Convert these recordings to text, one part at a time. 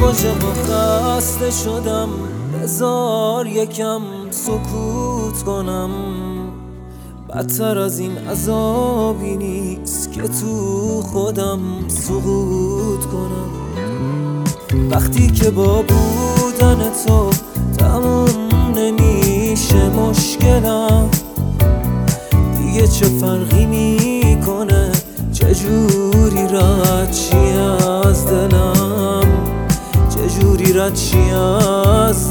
عاشق و خسته شدم، بذار یکم سکوت کنم. بدتر از این عذابی نیست که تو خودم سقوط کنم. وقتی که با بودن تو تموم نمیشه مشکلم، دیگه چه فرقی میکنه چجوری رد چی از دلم، چجوری رد چی از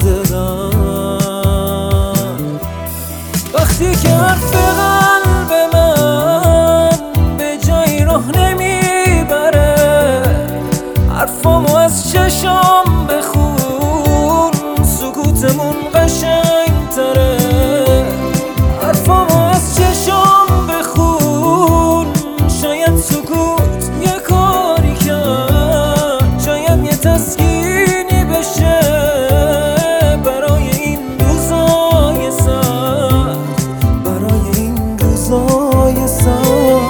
دلم. وقتی که حرف قلب من به جایی راه نمیبره، حرفامو از چشام بخون سکوتمون قشنگ تره. حرفامو از چشام بخون، شاید سکوت یه کاری کرد، شاید یه تسکینی بشه برای این روزای سر، برای این روزای سر.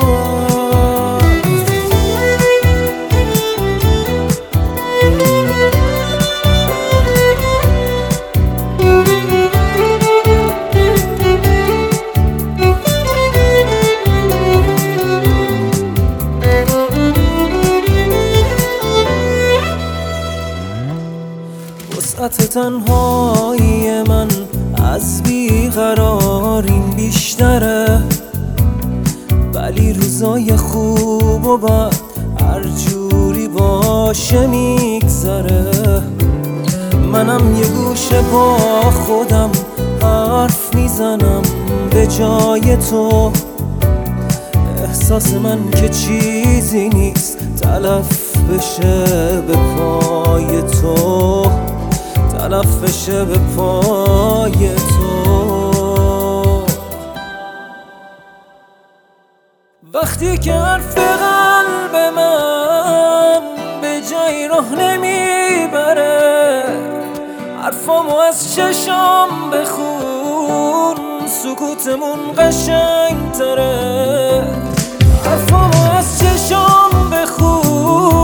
وسعت تنهایی من از بیقراریم بیشتره، ولی روزای خوب و بد هر جوری باشه میگذره. منم یه گوشه با خودم حرف میزنم به جای تو. احساس من که چیزی نیست تلف بشه به پای تو، تلف بشه به پای تو. وقتی که حرف قلب من به جایی راه نمیبره، حرفامو از چشام بخون سکوتمون قشنگ تره. حرفامو از چشام بخون،